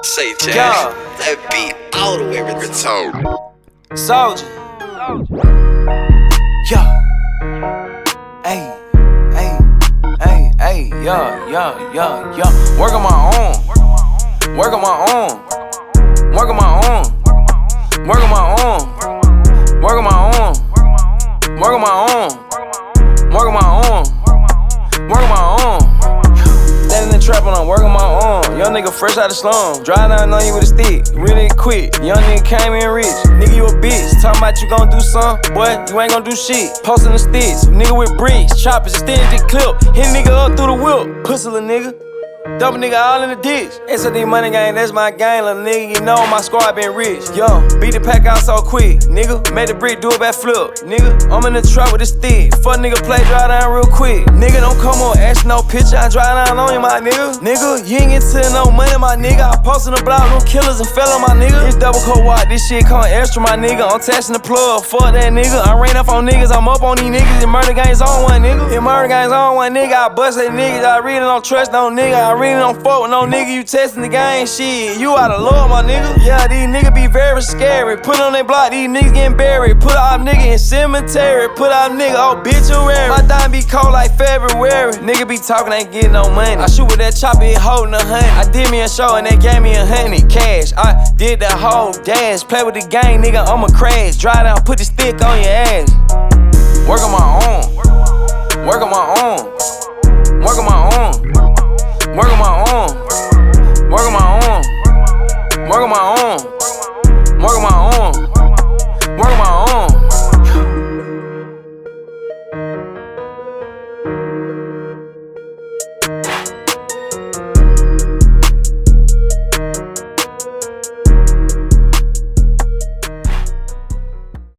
Say Jack, that beat all the way retarded. Soldier. Yeah. Hey, hey, hey, hey, yeah. Work on my own. Work on my own. Work on my own. Work on my own. Work on my own. Work on my own. Work on my own. Work on my own. Standing in the trap and I'm working my own. Young nigga fresh out the slum. Drive down on you with a stick. Really quick. Young nigga came in rich. Nigga, you a bitch. Talking about you gon' do something. Boy, you ain't gon' do shit. Posting the sticks. Nigga with bricks. Choppers. Extended the clip. Hit nigga up through the whip. Pussy little nigga. Double nigga all in the ditch. SLD money gang, that's my gang, little nigga. You know my squad been rich. Yo, beat the pack out so quick, nigga. Made the brick do a back flip, nigga. I'm in the truck with a stick. Fuck nigga play, drive down real quick. Nigga, don't come on, ask no picture. I drive down on you, my nigga. Nigga, you ain't get to no money, my nigga. I posted the block, no killers and fell on my nigga. It's double coat watch, this shit come extra, my nigga. I'm testing the plug, fuck that nigga. I ran up on niggas, I'm up on these niggas. The murder game's on one nigga. The murder game's on one nigga. I bust that niggas, I really don't trust no nigga. I really don't fuck with no nigga, you testing the game, shit. You out of love, my nigga. Yeah, these niggas be very scary. Put on their block, these niggas getting buried. Put out nigga in cemetery. Put out nigga obituary. My dime be cold like February. Nigga be talking, ain't getting no money. I shoot with that chopper, it holding 100. I did me a show and they gave me 100 cash. I did the whole dash. Play with the gang, nigga, I'ma crash. Drive down, put the stick on your ass. Work on my own. Work on my own. Work on my own. Work on my own.